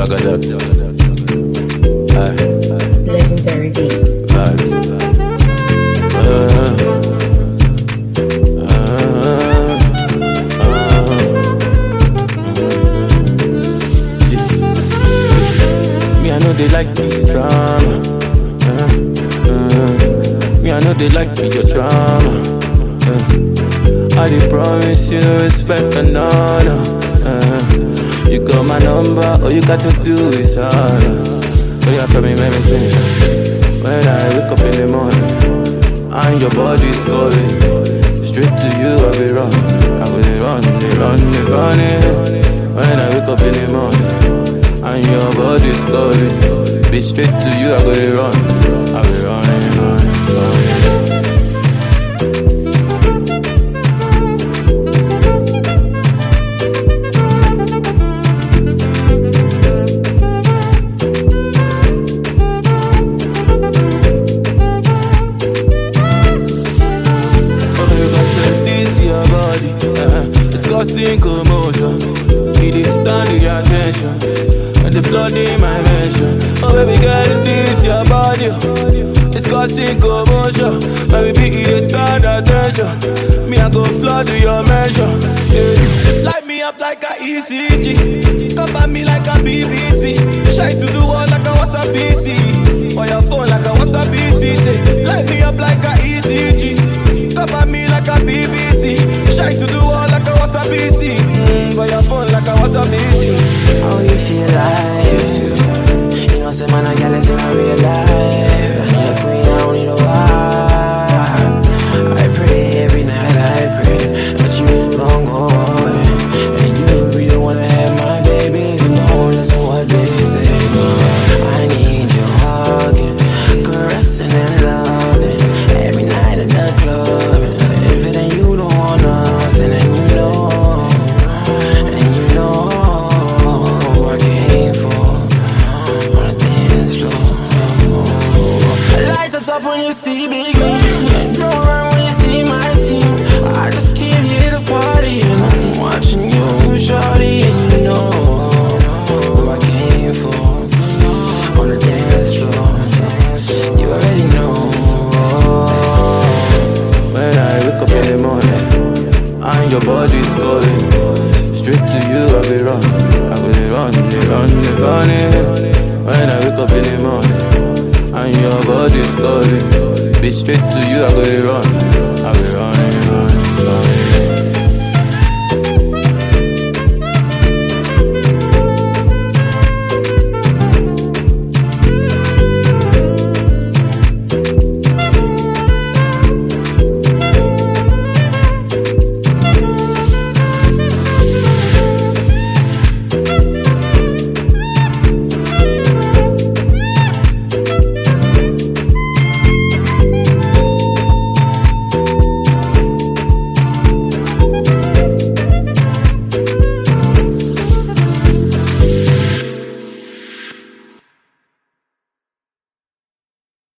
Jagada. Legendary beats. Me, I know they like the drama. Me, I know they like your drama. I did promise you respect and honor. You got my number, all you got to do is holler. So you for me, make me sing. When I wake up in the morning, and your body's calling, straight to you I be run. I go they run it. When I wake up in the morning, and your body's calling, be straight to you I go they run. I be running. Causing commotion, it is standing your attention, and the flood in my mention. Oh baby girl, this your body, it's causing commotion. Baby, it is stand attention. Me I go flood to your measure. Yeah. Light me up like a ECG, cover me like a BBC. Shy to the wall like a WhatsApp PC, or your phone like a WhatsApp PC. Say, light me up like a ECG, cover me like a BBC. Shy to the wall like a WhatsApp PC, but your phone like a WhatsApp PC. How you feel like? You know, say man, I got this in my real life. I need a queen, I don't need a wife. I pray every night, I pray that you don't go away, and you be the one to have my baby. You don't listen what they say. No, I need you hugging, caressing and loving every night in the club. If it ain't you, don't want nothing, and you know. Up when you see big and don't run when you see my team. I just came here to party and I'm watching you, shorty, and you know who I came for on the dance floor. You already know. When I wake up in the morning and your body's calling, straight to you I be run. I go they run it. When I wake up in the morning and your body's calling, be straight to you I go they run.